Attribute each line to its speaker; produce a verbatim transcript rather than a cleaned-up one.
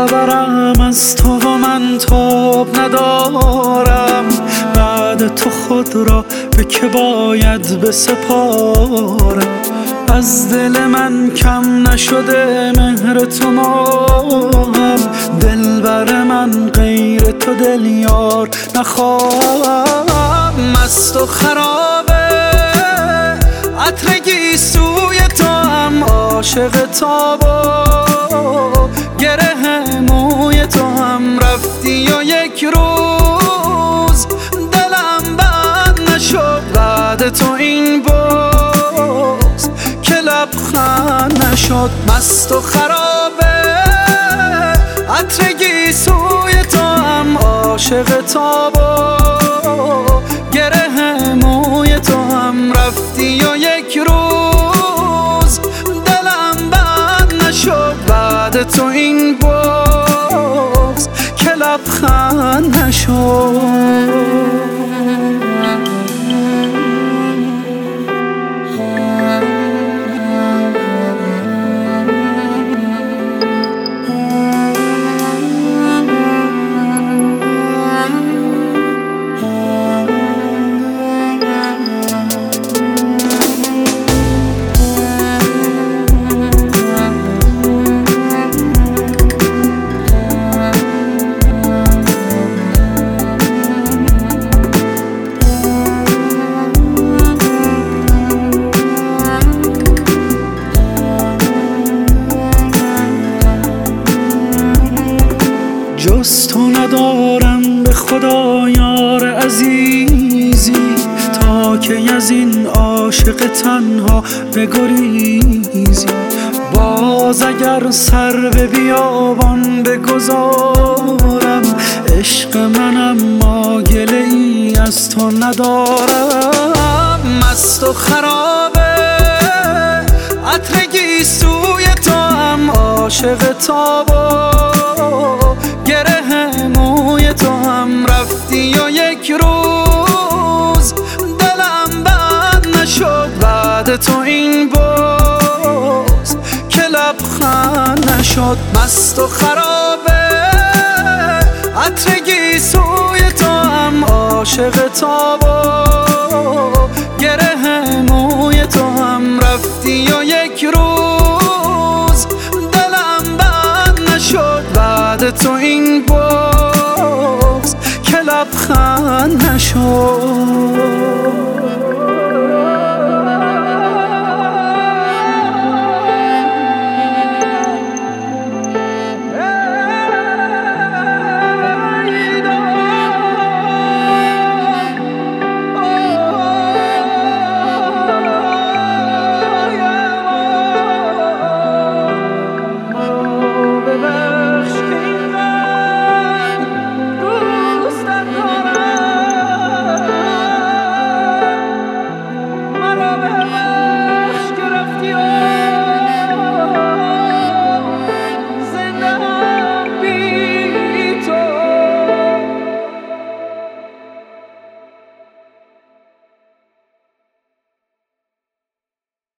Speaker 1: خبرم از تو و من تاب ندارم. بعد تو خود را به که باید بسپارم. از دل من کم نشده مهر تو ماهم. دلبر من غیر تو دل یار نخواهم. مست و خرابه عطر گیسوی تو هم، عاشق تاب و گره موی تو هم. رفتی و یک روز دلم بند نشد بعد تو این بغض که لبخند نشد. مست و خرابه عطر گیسوی تو هم، عاشق تاب و گره موی تو هم. رفتی و یک روز دلم بند نشد بعد تو این بغض که لبخند نشد. جز تو ندارم به خدا یار عزیزی، تا که از این عاشق تنها بگریزی. باز اگر سر به بیابان بگذارم، عشق منم ما گله ای از تو ندارم. مست و خرابه عطر گیسوی تو هم، عاشق تاب و گره موی تو هم. رفتی و یک روز دلم بند نشد بعد تو این بغض که لبخند نشد. مست و خرابه عطر گیسوی تو هم، عاشق تاب و گره موی تو هم. رفتی و یک روز دلم بند نشد بعد تو این بغض که لبخند نشد.